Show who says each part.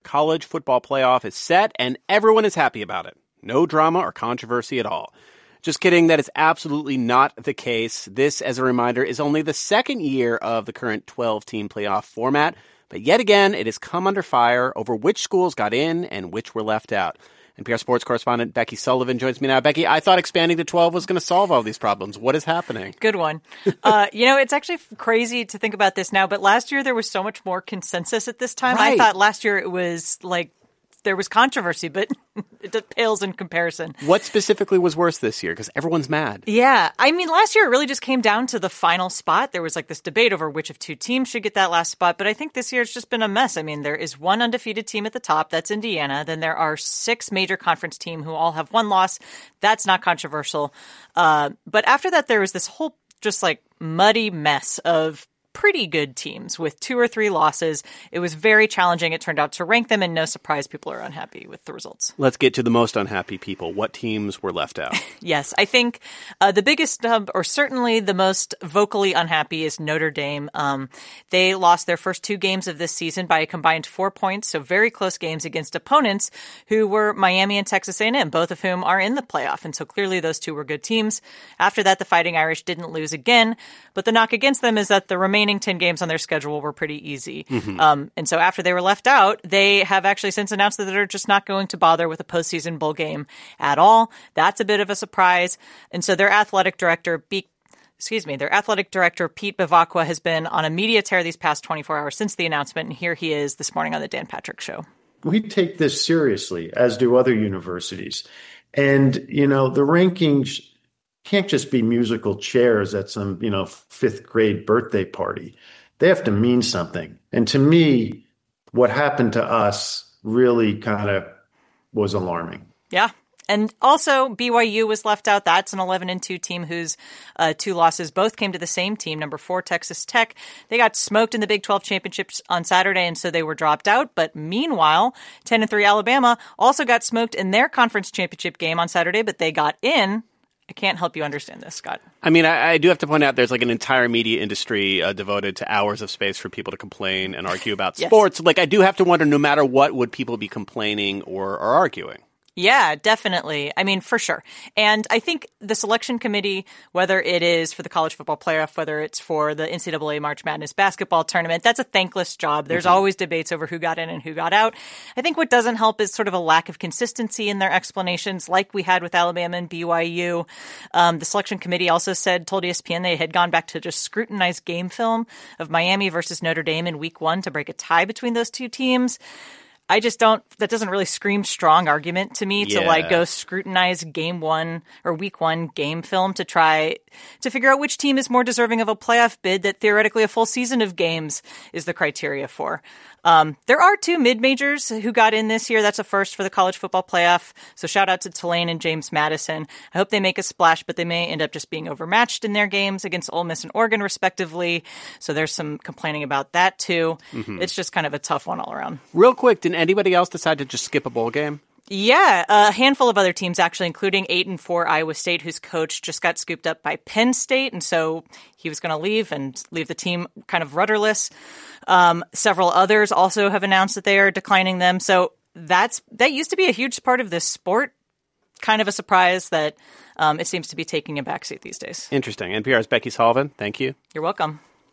Speaker 1: college football playoff is set, and everyone is happy about it. No drama or controversy at all. Just kidding, that is absolutely not the case. This, as a reminder, is only the second year of the current 12-team playoff format, but yet again, it has come under fire over which schools got in and which were left out. NPR sports correspondent Becky Sullivan joins me now. Becky, I thought expanding to 12 was going to solve all these problems. What is happening?
Speaker 2: Good one. It's actually crazy to think about this now, but last year there was so much more consensus at this time.
Speaker 1: Right.
Speaker 2: I thought last year it was like there was controversy, but it pales in comparison.
Speaker 1: What specifically was worse this year? Because everyone's mad.
Speaker 2: Yeah. I mean, last year it really just came down to the final spot. There was like this debate over which of two teams should get that last spot. But I think this year it's just been a mess. I mean, there is one undefeated team at the top. That's Indiana. Then there are 6 major conference teams who all have one loss. That's not controversial. But after that, there was this whole just like muddy mess of pretty good teams with 2 or 3 losses. It was very challenging, it turned out, to rank them, and no surprise, people are unhappy with the results.
Speaker 1: Let's get to the most unhappy people. What teams were left out?
Speaker 2: Yes, I think the biggest, or certainly the most vocally unhappy, is Notre Dame. They lost their first 2 games of this season by a combined 4 points, so very close games against opponents who were Miami and Texas A&M, both of whom are in the playoff, and so clearly those 2 were good teams. After that, the Fighting Irish didn't lose again, but the knock against them is that the remaining 10 games on their schedule were pretty easy. Mm-hmm. And so after they were left out, they have actually since announced that they're just not going to bother with a postseason bowl game at all. That's a bit of a surprise. And so their athletic director, Pete Bevacqua, has been on a media tear these past 24 hours since the announcement. And here he is this morning on the Dan Patrick Show.
Speaker 3: We take this seriously, as do other universities. And, the rankings can't just be musical chairs at some, 5th grade birthday party. They have to mean something. And to me, what happened to us really kind of was alarming.
Speaker 2: Yeah. And also, BYU was left out. That's an 11-2 team whose 2 losses both came to the same team, number 4, Texas Tech. They got smoked in the Big 12 championships on Saturday, and so they were dropped out. But meanwhile, 10-3 Alabama also got smoked in their conference championship game on Saturday, but they got in. I can't help you understand this, Scott.
Speaker 1: I mean, I do have to point out there's like an entire media industry devoted to hours of space for people to complain and argue about sports. Yes. Like, I do have to wonder, no matter what, would people be complaining or arguing?
Speaker 2: Yeah, definitely. I mean, for sure. And I think the selection committee, whether it is for the college football playoff, whether it's for the NCAA March Madness basketball tournament, that's a thankless job. There's always debates over who got in and who got out. I think what doesn't help is sort of a lack of consistency in their explanations, like we had with Alabama and BYU. The selection committee also told ESPN they had gone back to just scrutinize game film of Miami versus Notre Dame in week 1 to break a tie between those 2 teams. I just that doesn't really scream strong argument to me to go scrutinize game 1 or week 1 game film to try to figure out which team is more deserving of a playoff bid that theoretically a full season of games is the criteria for. There are 2 mid-majors who got in this year. That's a first for the college football playoff. So shout out to Tulane and James Madison. I hope they make a splash, but they may end up just being overmatched in their games against Ole Miss and Oregon, respectively. So there's some complaining about that, too. Mm-hmm. It's just kind of a tough one all around.
Speaker 1: Real quick, did anybody else decide to just skip a bowl game?
Speaker 2: Yeah, a handful of other teams, actually, including 8-4 Iowa State, whose coach just got scooped up by Penn State. And so he was going to leave the team kind of rudderless. Several others also have announced that they are declining them. So that used to be a huge part of this sport. Kind of a surprise that it seems to be taking a backseat these days.
Speaker 1: Interesting. NPR's Becky Sullivan, thank you.
Speaker 2: You're welcome.